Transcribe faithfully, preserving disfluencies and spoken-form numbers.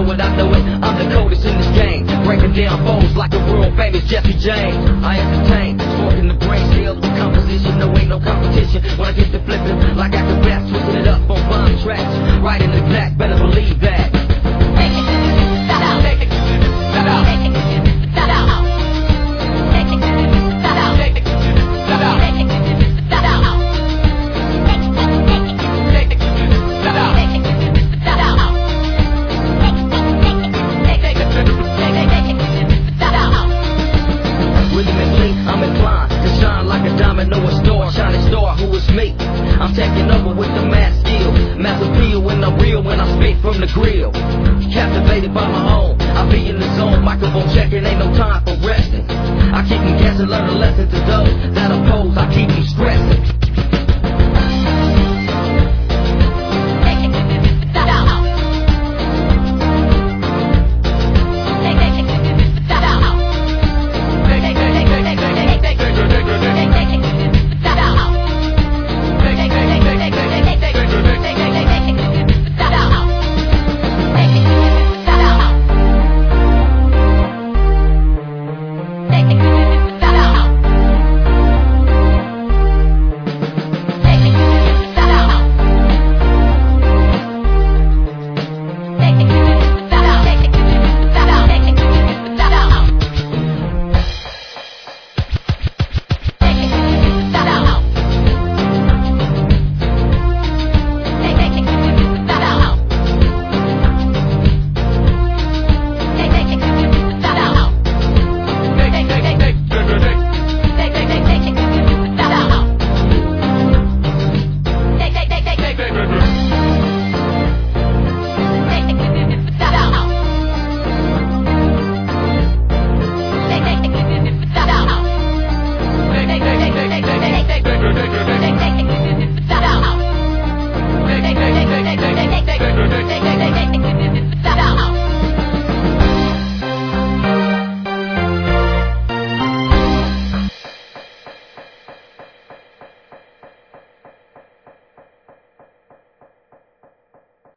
without knowing I'm the coldest in this game. Breaking down foes like a world famous Jesse James. I entertain, smoking the brain skills with composition. No ain't no competition when I get to flipping like acrobats, twisting it up on bomb tracks. Right in the black, better believe that. Take it, shut up. Take it, shut up. Take it, shut up. Take it, shut up. Take it, shut up. Take it, shut up. Take it, take it, shut up. Take it, shut up. Take it, take it, shut up. Rhythmically, I'm inclined to shine like a diamond in a store. Shining star, who is me? I'm taking over with the mass skill. Mass appeal when I'm real, when I spit from the grill. Captivated by my own, I be in the zone. Microphone checking, ain't no time for resting. I keep them guessing, learn a lesson to those that oppose. I keep them stressing.